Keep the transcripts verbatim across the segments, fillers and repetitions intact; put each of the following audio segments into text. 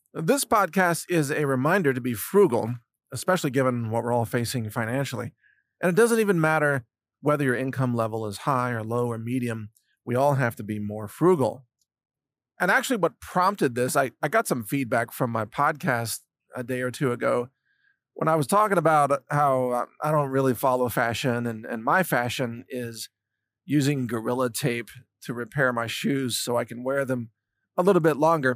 This podcast is a reminder to be frugal, especially given what we're all facing financially. And it doesn't even matter whether your income level is high or low or medium, we all have to be more frugal. And actually, what prompted this, I, I got some feedback from my podcast a day or two ago when I was talking about how uh, I don't really follow fashion, and, and my fashion is using Gorilla Tape to repair my shoes so I can wear them a little bit longer.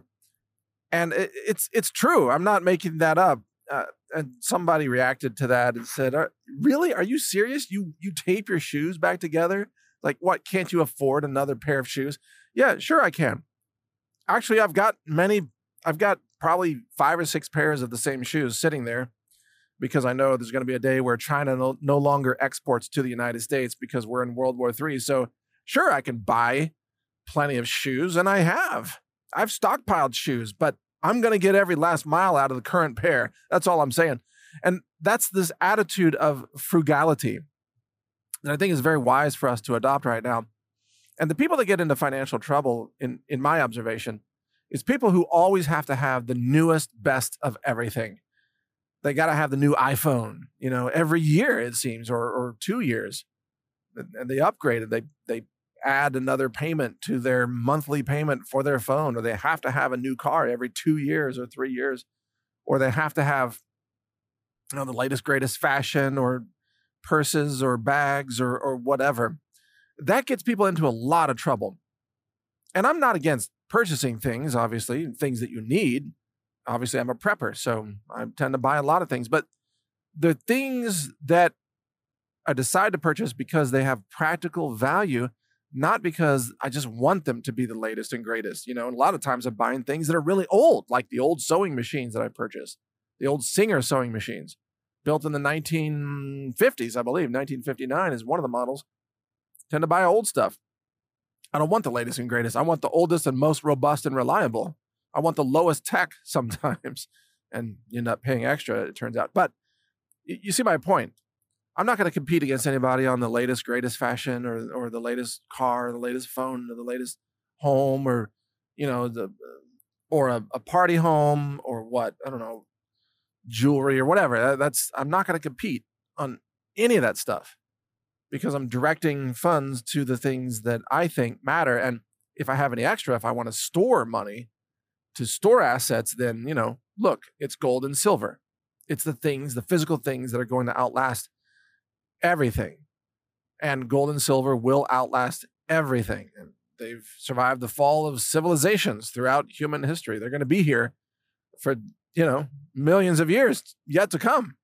And it, it's it's true. I'm not making that up. Uh, and somebody reacted to that and said, "Are- "Really? Are you serious? You you tape your shoes back together? Like what? Can't you afford another pair of shoes?" Yeah, sure I can. Actually, I've got many. I've got probably five or six pairs of the same shoes sitting there because I know there's going to be a day where China no, no longer exports to the United States because we're in World War Three. So sure, I can buy plenty of shoes, and I have. I've stockpiled shoes, but I'm going to get every last mile out of the current pair. That's all I'm saying. And that's this attitude of frugality that I think is very wise for us to adopt right now. And the people that get into financial trouble, in, in my observation, is people who always have to have the newest, best of everything. They got to have the new iPhone, you know, every year it seems, or or two years, and they upgrade it. They they add another payment to their monthly payment for their phone, or they have to have a new car every two years or three years, or they have to have, you know, the latest greatest fashion or purses or bags or or whatever. That gets people into a lot of trouble. And I'm not against purchasing things, obviously, things that you need. Obviously, I'm a prepper, so I tend to buy a lot of things, but the things that I decide to purchase because they have practical value, not because I just want them to be the latest and greatest. You know, and a lot of times I'm buying things that are really old, like the old sewing machines that I purchased, the old Singer sewing machines built in the nineteen fifties, I believe. nineteen fifty-nine is one of the models. Tend to buy old stuff. I don't want the latest and greatest. I want the oldest and most robust and reliable. I want the lowest tech sometimes, and you end up paying extra, it turns out. But y- you see my point. I'm not going to compete against anybody on the latest, greatest fashion, or or the latest car, or the latest phone, or the latest home, or you know the or a, a party home, or what, I don't know, jewelry or whatever. That- That's I'm not going to compete on any of that stuff because I'm directing funds to the things that I think matter. And if I have any extra, if I want to store money to store assets, then you know, look, it's gold and silver. It's the things, the physical things that are going to outlast everything. And gold and silver will outlast everything. And they've survived the fall of civilizations throughout human history. They're going to be here for, you know, millions of years yet to come.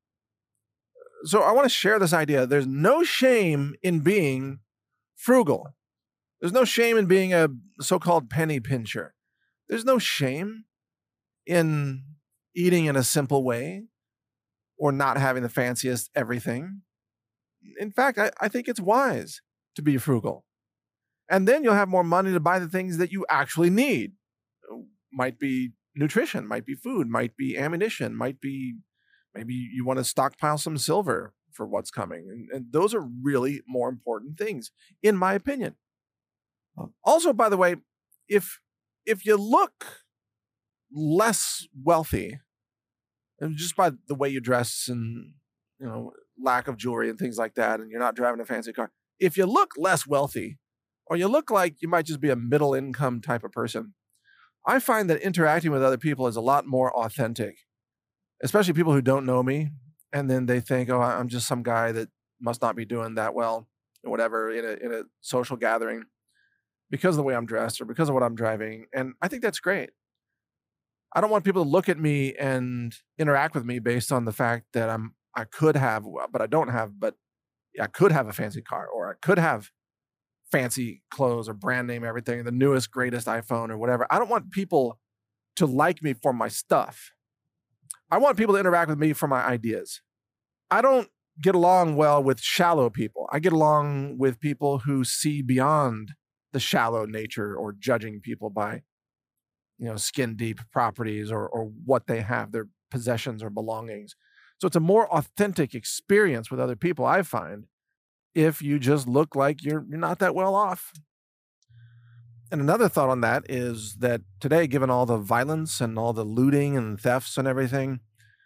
So I want to share this idea. There's no shame in being frugal. There's no shame in being a so-called penny pincher. There's no shame in eating in a simple way or not having the fanciest everything. In fact, I, I think it's wise to be frugal. And then you'll have more money to buy the things that you actually need. Might be nutrition, might be food, might be ammunition, might be maybe you want to stockpile some silver for what's coming. And, and those are really more important things, in my opinion. Also, by the way, if if you look less wealthy, and just by the way you dress and you know lack of jewelry and things like that, and you're not driving a fancy car, if you look less wealthy, or you look like you might just be a middle income type of person, I find that interacting with other people is a lot more authentic, especially people who don't know me, and then they think, oh, I'm just some guy that must not be doing that well, or whatever, in a in a social gathering because of the way I'm dressed or because of what I'm driving, and I think that's great. I don't want people to look at me and interact with me based on the fact that I'm I could have, well, but I don't have, but I could have a fancy car, or I could have fancy clothes or brand name everything, the newest, greatest iPhone or whatever. I don't want people to like me for my stuff. I want people to interact with me for my ideas. I don't get along well with shallow people. I get along with people who see beyond the shallow nature or judging people by, you know, skin deep properties or or what they have, their possessions or belongings. So it's a more authentic experience with other people, I find, if you just look like you're you're not that well off. And another thought on that is that today, given all the violence and all the looting and thefts and everything,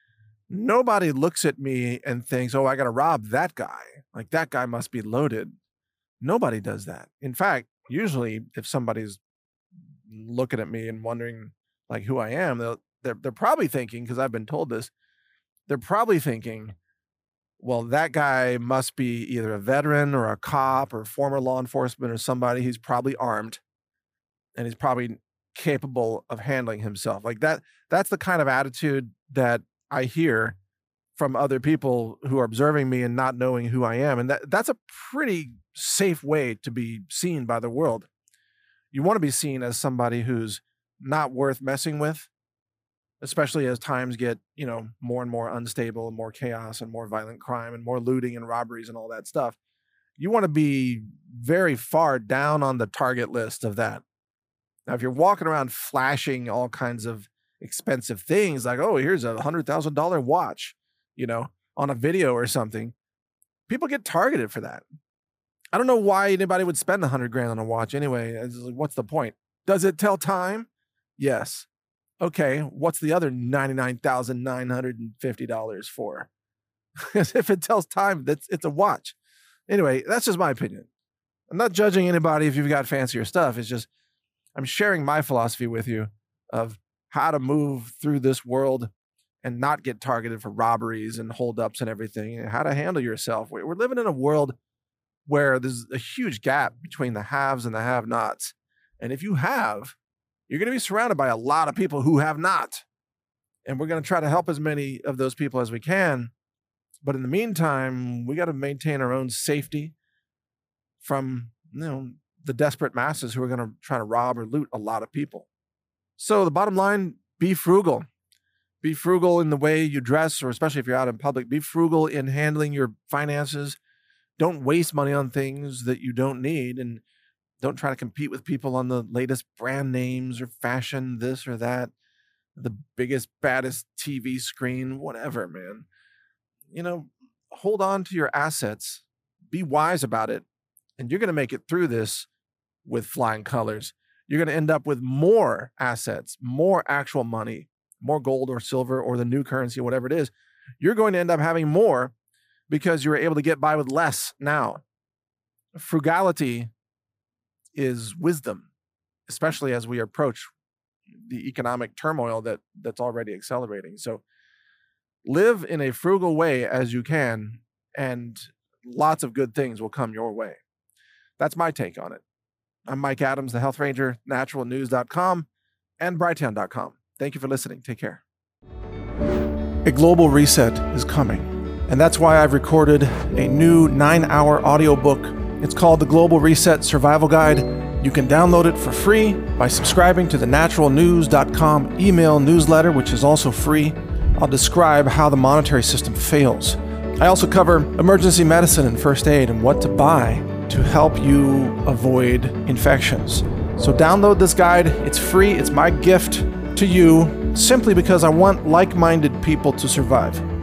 nobody looks at me and thinks, oh, I got to rob that guy. Like that guy must be loaded. Nobody does that. In fact, usually if somebody's looking at me and wondering like who I am, they'll, they're, they're probably thinking, because I've been told this, they're probably thinking, well, that guy must be either a veteran or a cop or former law enforcement or somebody. He's probably armed and he's probably capable of handling himself. Like that, that's the kind of attitude that I hear from other people who are observing me and not knowing who I am. And that, that's a pretty safe way to be seen by the world. You want to be seen as somebody who's not worth messing with, especially as times get, you know, more and more unstable and more chaos and more violent crime and more looting and robberies and all that stuff. You want to be very far down on the target list of that. Now, if you're walking around flashing all kinds of expensive things like, oh, here's a one hundred thousand dollars watch, you know, on a video or something, people get targeted for that. I don't know why anybody would spend a hundred grand on a watch anyway. It's like, what's the point? Does it tell time? Yes. Okay, what's the other ninety-nine thousand nine hundred fifty dollars for? Because if it tells time, that's it's a watch. Anyway, that's just my opinion. I'm not judging anybody if you've got fancier stuff. It's just I'm sharing my philosophy with you of how to move through this world and not get targeted for robberies and holdups and everything, and how to handle yourself. We're living in a world where there's a huge gap between the haves and the have-nots. And if you have, you're going to be surrounded by a lot of people who have not. And we're going to try to help as many of those people as we can. But in the meantime, we got to maintain our own safety from, you know, the desperate masses who are going to try to rob or loot a lot of people. So the bottom line, be frugal. Be frugal in the way you dress, or especially if you're out in public, be frugal in handling your finances. Don't waste money on things that you don't need, and don't try to compete with people on the latest brand names or fashion, this or that, the biggest, baddest T V screen, whatever, man. You know, hold on to your assets, be wise about it, and you're going to make it through this with flying colors. You're going to end up with more assets, more actual money, more gold or silver or the new currency, whatever it is. You're going to end up having more because you're able to get by with less now. Frugality is wisdom, especially as we approach the economic turmoil that that's already accelerating. So live in a frugal way as you can, and lots of good things will come your way. That's my take on it. I'm Mike Adams, the Health Ranger, natural news dot com and brighteon dot com. Thank you for listening. Take care. A global reset is coming, and that's why I've recorded a new nine-hour audiobook. It's called The Global Reset Survival Guide. You can download it for free by subscribing to the natural news dot com email newsletter, which is also free. I'll describe how the monetary system fails. I also cover emergency medicine and first aid and what to buy to help you avoid infections. So download this guide. It's free. It's my gift to you simply because I want like-minded people to survive.